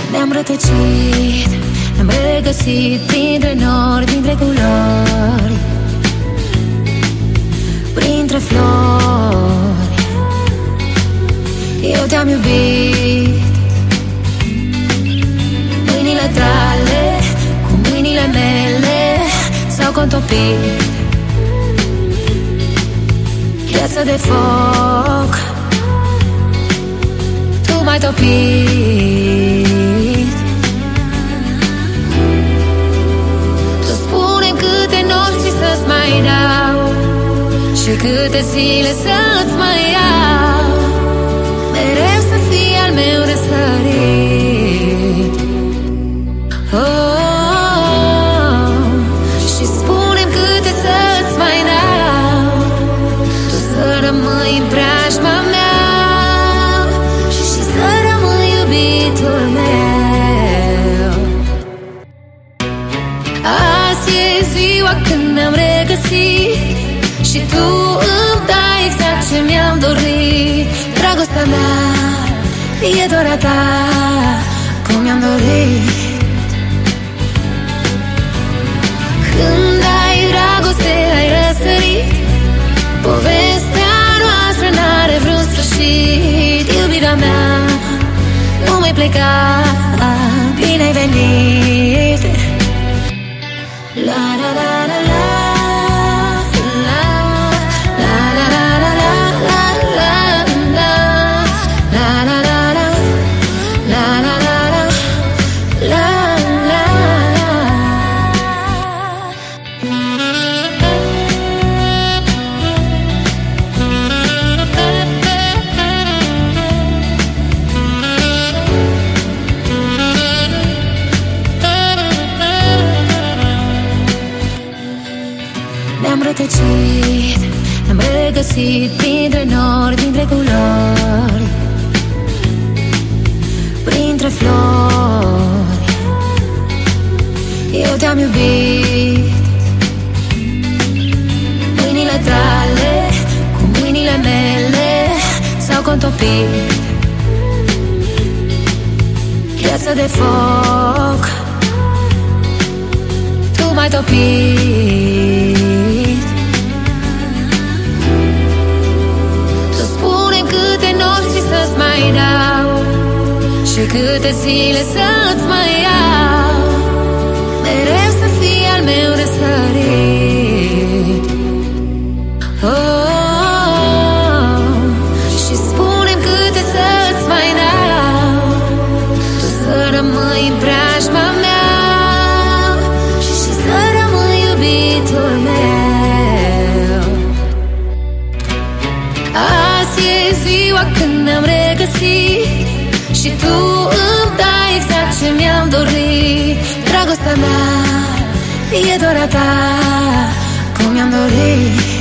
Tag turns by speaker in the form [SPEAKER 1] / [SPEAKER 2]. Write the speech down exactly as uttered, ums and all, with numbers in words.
[SPEAKER 1] Ne-am rătăcit, ne-am regăsit printre nori, printre culori, printre flori. Eu te-am iubit. Mâinile tale cu mâinile mele s-au contopit. Gheață de foc, tu m-ai topit. Tu spune-mi câte nopți să-ți mai dau și câte zile să-ți mai iau, mereu să fii al meu răsărit. Oh, oh, oh. Și spune-mi câte să-ți mai dau, tu să rămâi în preajma mea și să rămâi iubitul meu. Azi e ziua când ne-am regăsit și tu îmi dai exact ce mi-am dorit. Dragostea mea e doar a ta, cum mi-am dorit. Când ai dragoste, ai răsărit. Povestea noastră n-are vreun sfârșit. Iubirea mea, nu mai pleca, bine ai venit. La la la la la. Ne-am rătăcit, ne-am regăsit printre nori, printre culori, printre flori. Eu te-am iubit. Mâinile tale cu mâinile mele s-au contopit. Gheață de foc, tu m-ai topit. Tu spune-mi câte nopți să-ți mai dau și câte zile să-ți mai iau, mereu să fii al meu răsărit. Oh, oh, oh. Și spune-mi câte să-ți mai dau, tu să rămâi în preajma mea și să rămâi iubitul meu. Azi e ziua când ne-am regăsit și tu îmi dai exact ce mi-am dorit. Dragostea mea e doar a ta, cum mi-am dorit.